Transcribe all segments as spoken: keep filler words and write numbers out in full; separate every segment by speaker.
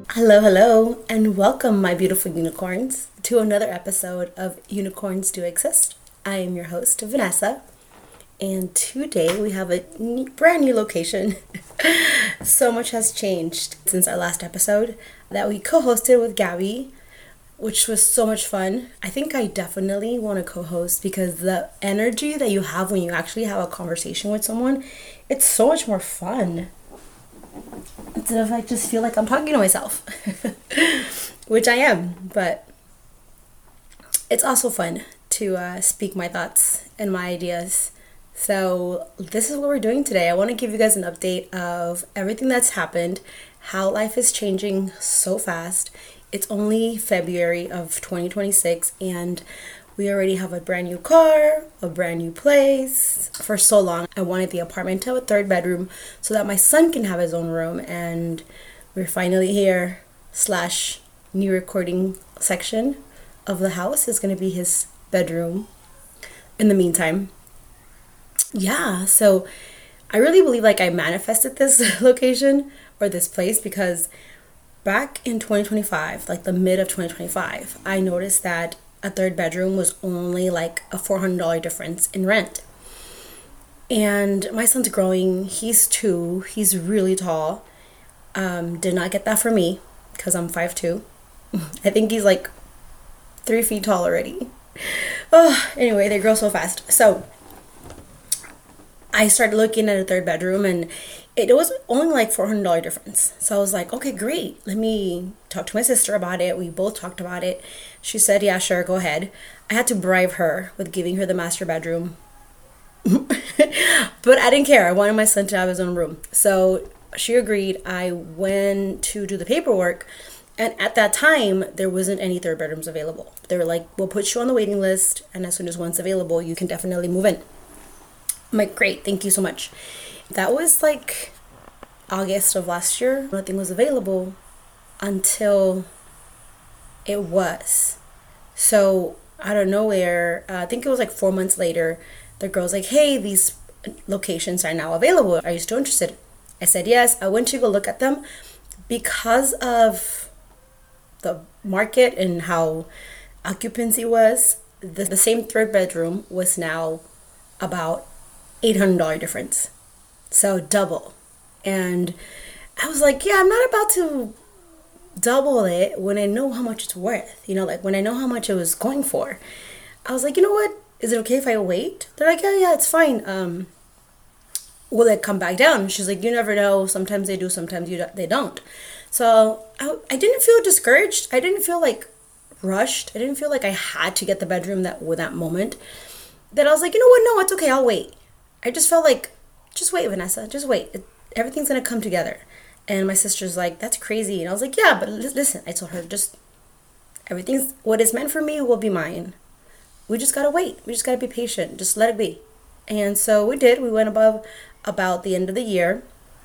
Speaker 1: Hello, hello, and welcome, my beautiful unicorns, to another episode of Unicorns Do Exist. I am your host, Vanessa, and today we have a ne- brand new location. So much has changed since our last episode that we co hosted with Gabby, which was so much fun. I think I definitely want to co host because the energy that you have when you actually have a conversation with someone, it's so much more fun instead of I just feel like I'm talking to myself, which I am, but it's also fun to uh, speak my thoughts and my ideas. So this is what we're doing today. I want to give you guys an update of everything that's happened, how life is changing so fast. It's only February of twenty twenty-six and we already have a brand new car, a brand new place. For so long, I wanted the apartment to have a third bedroom so that my son can have his own room. And we're finally here, slash new recording section of the house is going to be his bedroom in the meantime. Yeah, so I really believe like I manifested this location or this place because back in twenty twenty-five, like the mid of twenty twenty-five, I noticed that a third bedroom was only like a four hundred dollars difference in rent. And my son's growing. He's two. He's really tall. Um, did not get that for me because I'm five two. I think he's like three feet tall already. Oh, anyway, they grow so fast. So I started looking at a third bedroom and it was only like four hundred dollars difference. So I was like, okay, great. Let me talk to my sister about it. We both talked about it. She said, yeah, sure, go ahead. I had to bribe her with giving her the master bedroom. But I didn't care. I wanted my son to have his own room. So she agreed. I went to do the paperwork. And at that time, there wasn't any third bedrooms available. They were like, we'll put you on the waiting list. And as soon as one's available, you can definitely move in. I'm like, great, thank you so much. That was like August of last year. Nothing was available until it was. So out of nowhere, uh, I think it was like four months later, the girl's like, hey, these locations are now available. Are you still interested? I said yes. I went to go look at them because of the market and how occupancy was. The, the same third bedroom was now about eight hundred dollars difference. So double. And I was like, yeah, I'm not about to double it when I know how much it's worth. You know, like when I know how much it was going for. I was like, you know what? Is it okay if I wait? They're like, yeah, yeah, it's fine. Um, will it come back down? She's like, you never know. Sometimes they do, sometimes you don't, they don't. So I, I didn't feel discouraged. I didn't feel like rushed. I didn't feel like I had to get the bedroom that with that moment. That I was like, you know what? No, it's okay. I'll wait. I just felt like, just wait, Vanessa, just wait. It, everything's going to come together. And my sister's like, that's crazy. And I was like, yeah, but l- listen, I told her, just everything's, what is meant for me will be mine. We just got to wait. We just got to be patient. Just let it be. And so we did. We went above about the end of the year.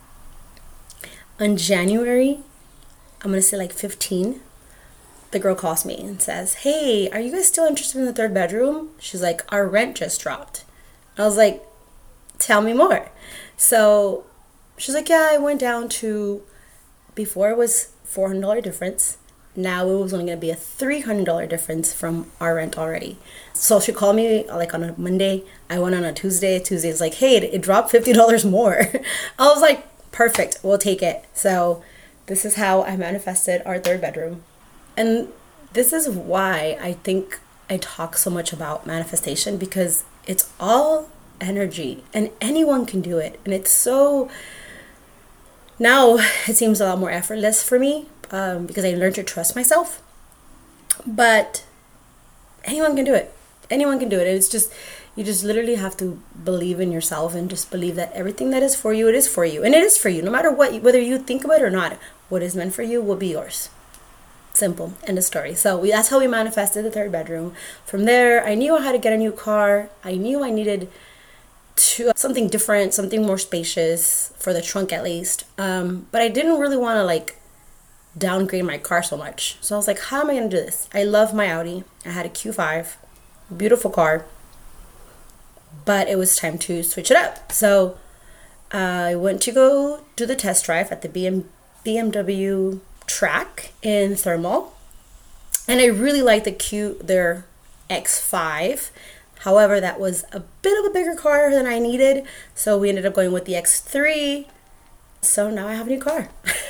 Speaker 1: On January, I'm going to say like fifteen, the girl calls me and says, hey, are you guys still interested in the third bedroom? She's like, our rent just dropped. I was like, tell me more. So she's like, yeah, I went down to, before it was four hundred dollars difference. Now it was only going to be a three hundred dollars difference from our rent already. So she called me like on a Monday. I went on a Tuesday. Tuesday is like, hey, it, it dropped fifty dollars more. I was like, perfect, we'll take it. So this is how I manifested our third bedroom. And this is why I think I talk so much about manifestation, because it's all energy and anyone can do it. And it's so, now it seems a lot more effortless for me um, because I learned to trust myself. But anyone can do it. Anyone can do it. And it's just, you just literally have to believe in yourself and just believe that everything that is for you, it is for you. And it is for you, no matter what, whether you think about it or not. What is meant for you will be yours. Simple. End of story. So we, that's how we manifested the third bedroom. From there, I knew I had to get a new car. I knew I needed to something different, something more spacious for the trunk at least. Um, but I didn't really want to like downgrade my car so much. So I was like, how am I going to do this? I love my Audi. I had a Q five, beautiful car, but it was time to switch it up. So uh, I went to go do the test drive at the B M, B M W track in thermal. And I really like the Q, their X five. However, that was a bit of a bigger car than I needed. So we ended up going with the X three. So now I have a new car.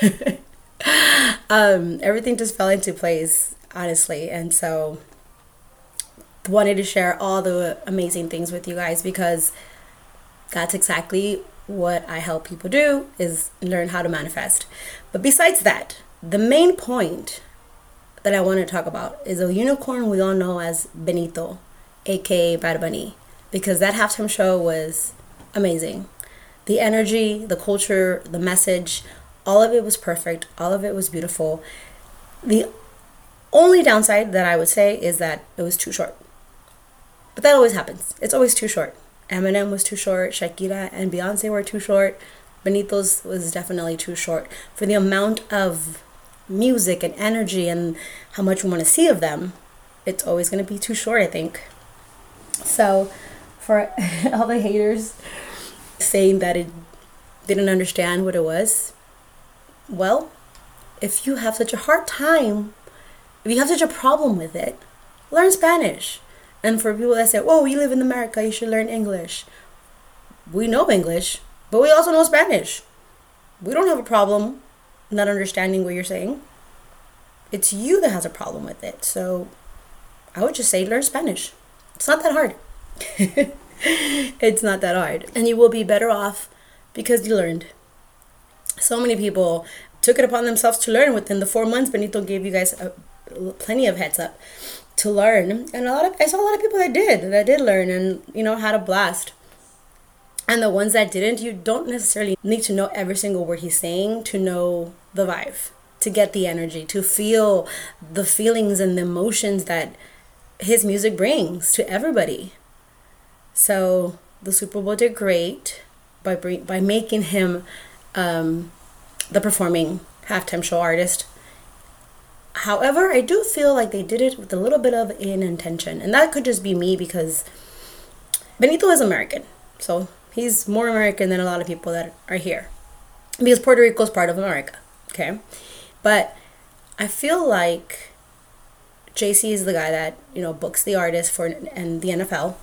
Speaker 1: um, everything just fell into place, honestly. And so wanted to share all the amazing things with you guys, because that's exactly what I help people do, is learn how to manifest. But besides that, the main point that I want to talk about is a unicorn we all know as Benito, aka Bad Bunny, because that halftime show was amazing. The energy, the culture, the message, all of it was perfect. All of it was beautiful. The only downside that I would say is that it was too short. But that always happens. It's always too short. Eminem was too short. Shakira and Beyonce were too short. Benito's was definitely too short. For the amount of music and energy and how much we want to see of them, it's always going to be too short, I think. So for all the haters saying that it didn't understand what it was, well, if you have such a hard time, if you have such a problem with it, learn Spanish. And for people that say, "Oh, you live in America, you should learn English," we know English, but we also know Spanish. We don't have a problem not understanding what you're saying. It's you that has a problem with it. So I would just say learn Spanish. It's not that hard. It's not that hard. And you will be better off because you learned. So many people took it upon themselves to learn within the four months. Benito gave you guys a, plenty of heads up to learn. And a lot of I saw a lot of people that did, that did learn and, you know, had a blast. And the ones that didn't, you don't necessarily need to know every single word he's saying to know the vibe, to get the energy, to feel the feelings and the emotions that his music brings to everybody. So the Super Bowl did great by bring, by making him um, the performing halftime show artist. However, I do feel like they did it with a little bit of an intention. And that could just be me, because Benito is American. So he's more American than a lot of people that are here, because Puerto Rico is part of America. Okay. But I feel like J C is the guy that, you know, books the artist for and the N F L.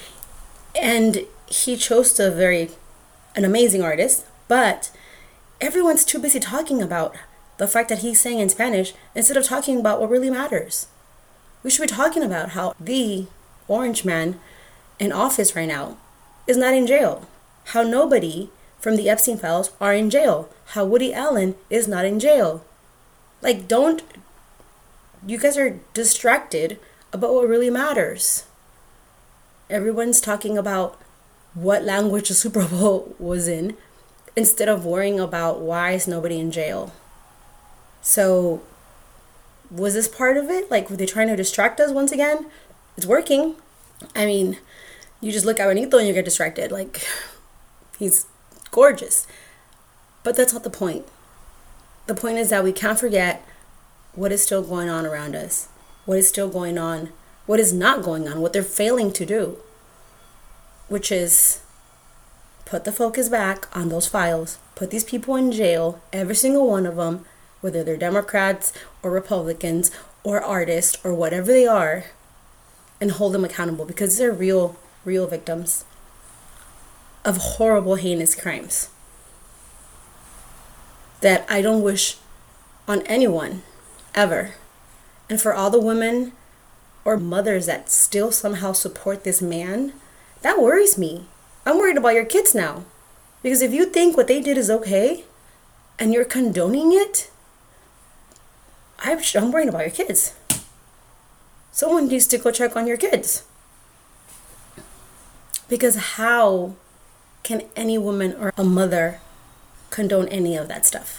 Speaker 1: And he chose to very an amazing artist, but everyone's too busy talking about the fact that he's saying in Spanish instead of talking about what really matters. We should be talking about how the orange man in office right now is not in jail. How nobody from the Epstein files are in jail. How Woody Allen is not in jail. Like, don't, you guys are distracted about what really matters. Everyone's talking about what language the Super Bowl was in instead of worrying about why is nobody in jail. So was this part of it? Like, were they trying to distract us once again? It's working. I mean, you just look at Benito and you get distracted. Like, he's gorgeous. But that's not the point. The point is that we can't forget what is still going on around us. What is still going on. What is not going on. What they're failing to do. Which is put the focus back on those files. Put these people in jail. Every single one of them. Whether they're Democrats or Republicans or artists or whatever they are. And hold them accountable. Because they're real, real victims of horrible, heinous crimes that I don't wish on anyone, ever. And for all the women or mothers that still somehow support this man, that worries me. I'm worried about your kids now. Because if you think what they did is okay, and you're condoning it, I'm worried about your kids. Someone needs to go check on your kids. Because how can any woman or a mother condone any of that stuff?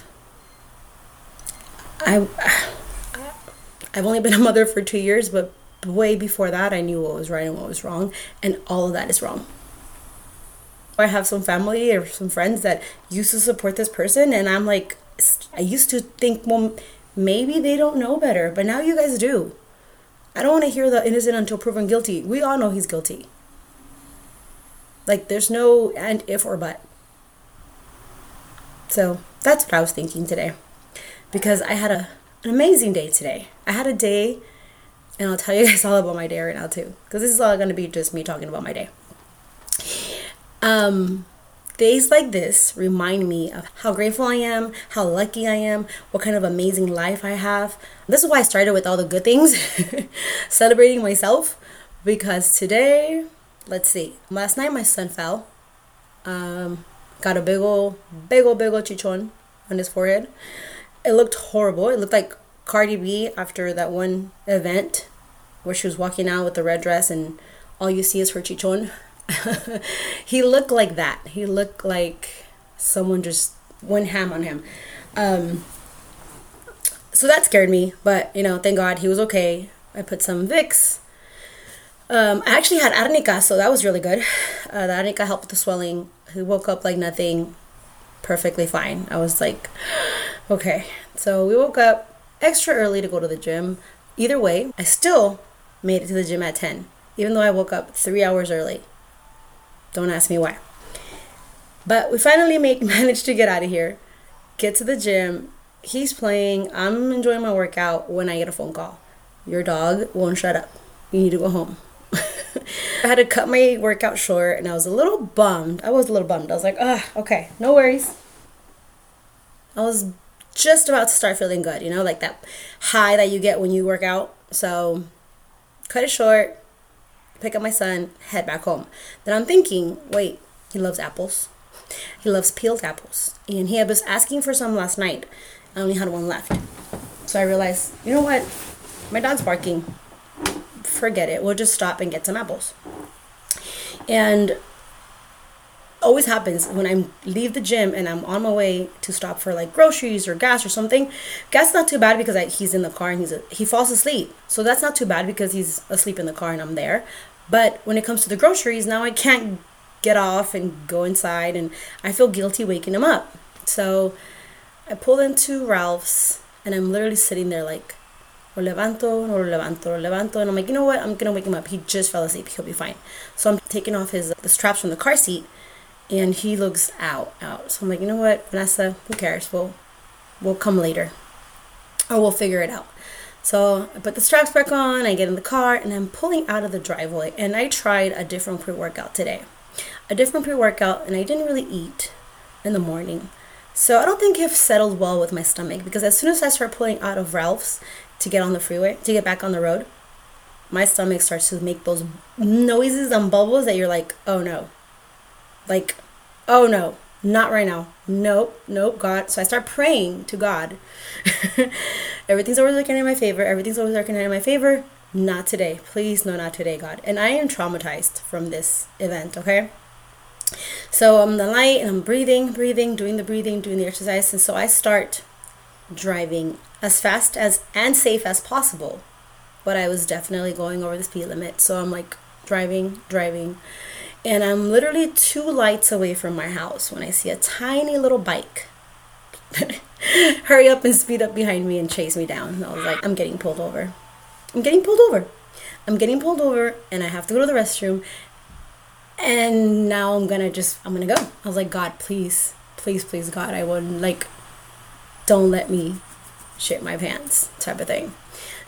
Speaker 1: I, I've only been a mother for two years, but way before that, I knew what was right and what was wrong, and all of that is wrong. I have some family or some friends that used to support this person, and I'm like, I used to think, well, maybe they don't know better, but now you guys do. I don't want to hear the innocent until proven guilty. We all know he's guilty. Like, there's no and, if, or but. So, that's what I was thinking today. because I had a, an amazing day today. I had a day, and I'll tell you guys all about my day right now too, because this is all going to be just me talking about my day. Um, days like this remind me of how grateful I am, how lucky I am, what kind of amazing life I have. This is why I started with all the good things, celebrating myself, because today, let's see, last night my son fell, um, got a big ol', big ol', big ol' chichon on his forehead. It looked horrible. It looked like Cardi B after that one event where she was walking out with the red dress and all you see is her chichon. He looked like that. He looked like someone just went ham on him. Um, so that scared me, but you know, thank God he was okay. I put some Vicks. Um, I actually had arnica, so that was really good. Uh, the arnica helped with the swelling. He woke up like nothing, perfectly fine. I was like, okay. So we woke up extra early to go to the gym. Either way, I still made it to the gym at ten, even though I woke up three hours early. Don't ask me why. But we finally make, managed to get out of here, get to the gym. He's playing. I'm enjoying my workout when I get a phone call. Your dog won't shut up. You need to go home. I had to cut my workout short, and I was a little bummed. I was a little bummed. I was like, ah, okay, no worries. I was just about to start feeling good, you know, like that high that you get when you work out. So cut it short, pick up my son, head back home. Then I'm thinking, wait, he loves apples. He loves peeled apples. And he was asking for some last night. I only had one left. So I realized, you know what? My dog's barking. Forget it. We'll just stop and get some apples. And always happens when I leave the gym and I'm on my way to stop for like groceries or gas or something. Gas is not too bad because I, he's in the car and he's a, he falls asleep. So that's not too bad because he's asleep in the car and I'm there. But when it comes to the groceries, now I can't get off and go inside and I feel guilty waking him up. So I pulled into Ralph's and I'm literally sitting there like, lo levanto, no lo levanto, lo levanto. And I'm like, you know what? I'm going to wake him up. He just fell asleep. He'll be fine. So I'm taking off his the straps from the car seat. And he looks out, out. So I'm like, you know what, Vanessa, who cares? We'll, we'll come later. Or we'll figure it out. So I put the straps back on. I get in the car. And I'm pulling out of the driveway. And I tried a different pre-workout today. A different pre-workout. And I didn't really eat in the morning. So I don't think it settled well with my stomach. Because as soon as I start pulling out of Ralph's to get on the freeway, to get back on the road, my stomach starts to make those noises and bubbles that you're like, oh no. Like, oh no, not right now. Nope, nope, God. So I start praying to God. Everything's always working in my favor. Everything's always working in my favor. Not today. Please, no, not today, God. And I am traumatized from this event, okay? So I'm in the light and I'm breathing, breathing, doing the breathing, doing the exercise. And so I start driving as fast as and safe as possible. But I was definitely going over the speed limit. So I'm like driving, driving. And I'm literally two lights away from my house when I see a tiny little bike hurry up and speed up behind me and chase me down. And I was like, I'm getting pulled over. I'm getting pulled over. I'm getting pulled over and I have to go to the restroom. And now I'm going to just, I'm going to go. I was like, God, please, please, please, God, I wouldn't, like, don't let me shit my pants type of thing.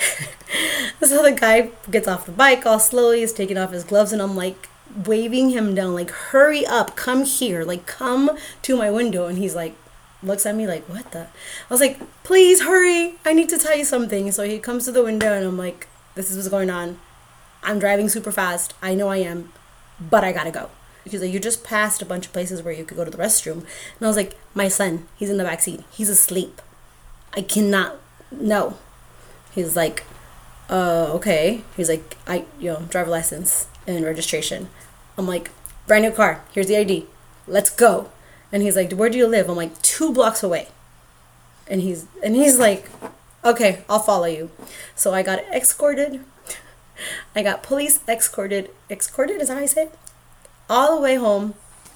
Speaker 1: So the guy gets off the bike all slowly, he's taking off his gloves, and I'm like, waving him down, like, hurry up, come here, like, come to my window. And he's like, looks at me like, what the? I was like, please hurry, I need to tell you something. So he comes to the window and I'm like, this is what's going on. I'm driving super fast. I know I am, but I gotta go. He's like, you just passed a bunch of places where you could go to the restroom. And I was like, my son, he's in the back seat. He's asleep. I cannot, no. He's like, uh, okay. He's like, I, you know, driver license and registration. I'm like, brand new car. Here's the I D. Let's go. And he's like, where do you live? I'm like, two blocks away. And he's and he's like, okay, I'll follow you. So I got escorted. I got police escorted. Escorted, is that how I say it? All the way home.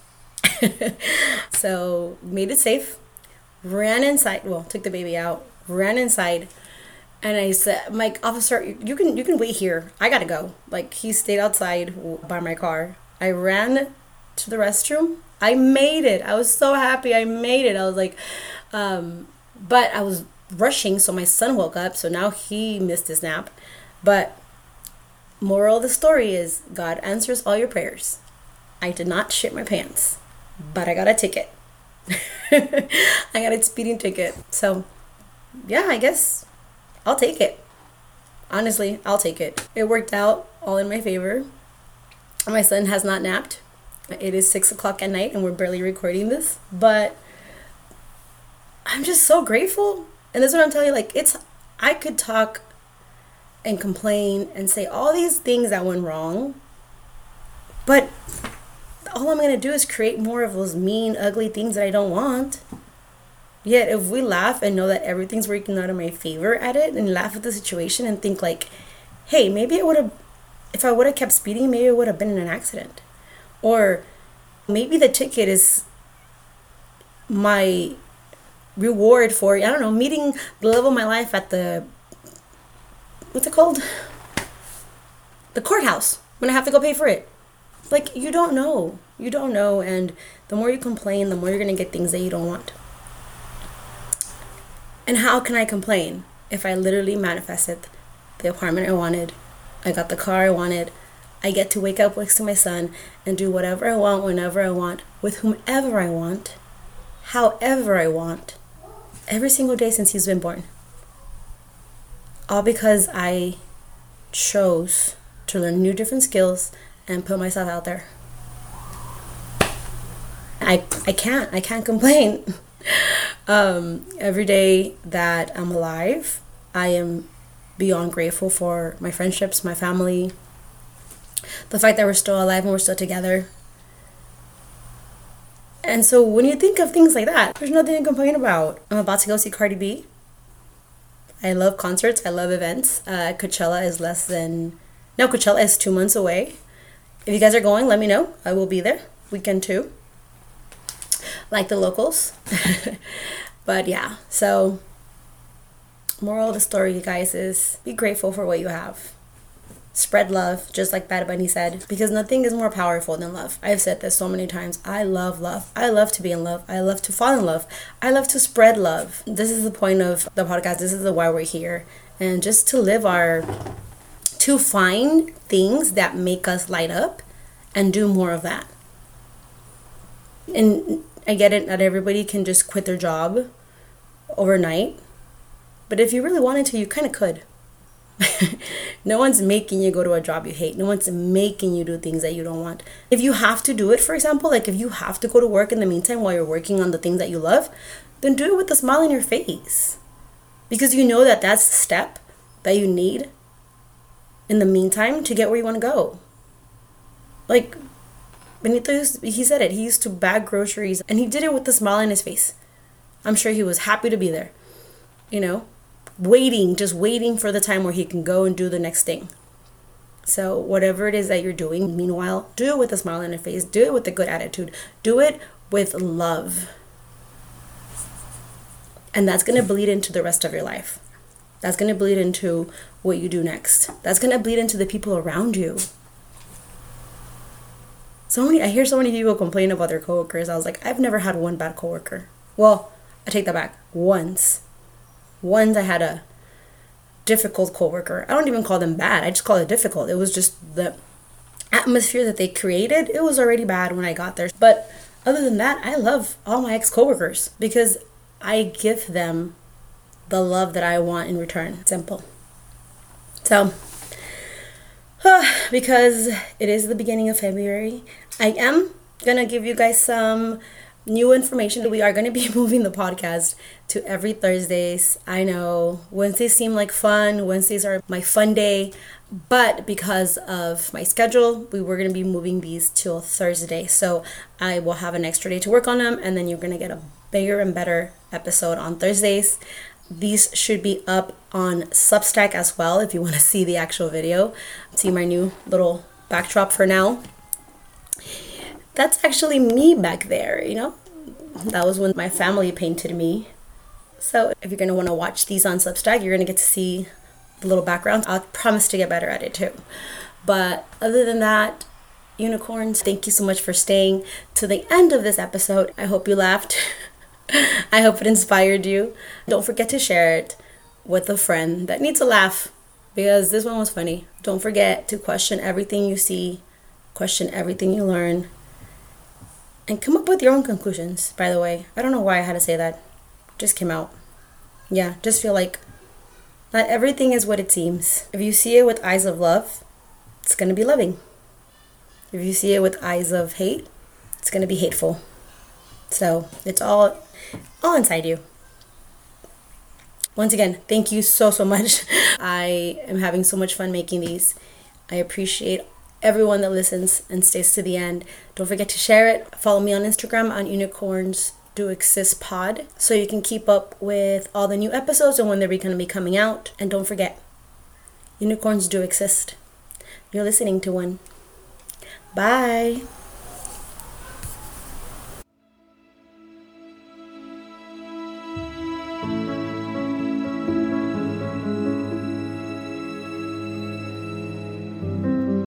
Speaker 1: So made it safe. Ran inside. Well, took the baby out. Ran inside. And I said, Mike, officer, you can you can wait here. I gotta go. Like, he stayed outside by my car. I ran to the restroom. I made it. I was so happy I made it. I was like, um, but I was rushing, so my son woke up, so now he missed his nap. But moral of the story is God answers all your prayers. I did not shit my pants, but I got a ticket. I got a speeding ticket. So yeah, I guess I'll take it. Honestly, I'll take it. It worked out all in my favor. My son has not napped. It is six o'clock at night and we're barely recording this, but I'm just so grateful. And that's what I'm telling you, like, it's, I could talk and complain and say all these things that went wrong, but all I'm going to do is create more of those mean, ugly things that I don't want. Yet if we laugh and know that everything's working out in my favor at it, and laugh at the situation and think like, hey, maybe it would have, if I would have kept speeding, maybe it would have been in an accident. Or maybe the ticket is my reward for, I don't know, meeting the love of my life at the, what's it called? The courthouse, when I have to go pay for it. Like, you don't know. You don't know. And the more you complain, the more you're going to get things that you don't want. And how can I complain if I literally manifested the apartment I wanted? I got the car I wanted. I get to wake up next to my son and do whatever I want, whenever I want, with whomever I want, however I want, every single day since he's been born. All because I chose to learn new different skills and put myself out there. I I can't. I can't complain. um, every day that I'm alive, I am beyond grateful for my friendships, my family, the fact that we're still alive and we're still together. And so when you think of things like that, there's nothing to complain about. I'm about to go see Cardi B. I love concerts. I love events. Uh, Coachella is less than... No, Coachella is two months away. If you guys are going, let me know. I will be there. Weekend too. Like the locals. But yeah, so moral of the story, you guys, is be grateful for what you have. Spread love, just like Bad Bunny said, because nothing is more powerful than love. I've said this so many times. I love love. I love to be in love. I love to fall in love. I love to spread love. This is the point of the podcast. This is the why we're here. And just to live our, to find things that make us light up and do more of that. And I get it, not everybody can just quit their job overnight. But if you really wanted to, you kind of could. No one's making you go to a job you hate. No one's making you do things that you don't want. If you have to do it, for example, like if you have to go to work in the meantime while you're working on the things that you love, then do it with a smile on your face. Because you know that that's the step that you need in the meantime to get where you want to go. Like, Benito, used, he said it, he used to bag groceries and he did it with a smile on his face. I'm sure he was happy to be there, you know, waiting, just waiting for the time where he can go and do the next thing. So whatever it is that you're doing, meanwhile, do it with a smile on your face, do it with a good attitude, do it with love. And that's going to bleed into the rest of your life. That's going to bleed into what you do next. That's going to bleed into the people around you. So many, I hear so many people complain about their coworkers. I was like, I've never had one bad coworker. Well, I take that back. Once. Once I had a difficult coworker. I don't even call them bad. I just call it difficult. It was just the atmosphere that they created. It was already bad when I got there. But other than that, I love all my ex-coworkers because I give them the love that I want in return. Simple. So, because it is the beginning of February, I am going to give you guys some new information. We are going to be moving the podcast to every Thursdays. I know Wednesdays seem like fun. Wednesdays are my fun day. But because of my schedule, we were going to be moving these to Thursday. So I will have an extra day to work on them. And then you're going to get a bigger and better episode on Thursdays. These should be up on Substack as well if you want to see the actual video. See my new little backdrop for now. That's actually me back there, you know. That was when my family painted me. So if you're going to want to watch these on Substack, you're going to get to see the little background. I'll promise to get better at it too. But other than that, unicorns, thank you so much for staying to the end of this episode. I hope you laughed. I hope it inspired you. Don't forget to share it with a friend that needs a laugh because this one was funny. Don't forget to question everything you see, question everything you learn, and come up with your own conclusions, by the way. I don't know why I had to say that. Just came out. Yeah, just feel like not everything is what it seems. If you see it with eyes of love, it's going to be loving. If you see it with eyes of hate, it's going to be hateful. So it's all all inside you. Once again, thank you so, so much. I am having so much fun making these. I appreciate everyone that listens and stays to the end. Don't forget to share it. Follow me on Instagram on Unicorns Do Exist Pod so you can keep up with all the new episodes and when they're going to be coming out. And don't forget, unicorns do exist. You're listening to one. Bye.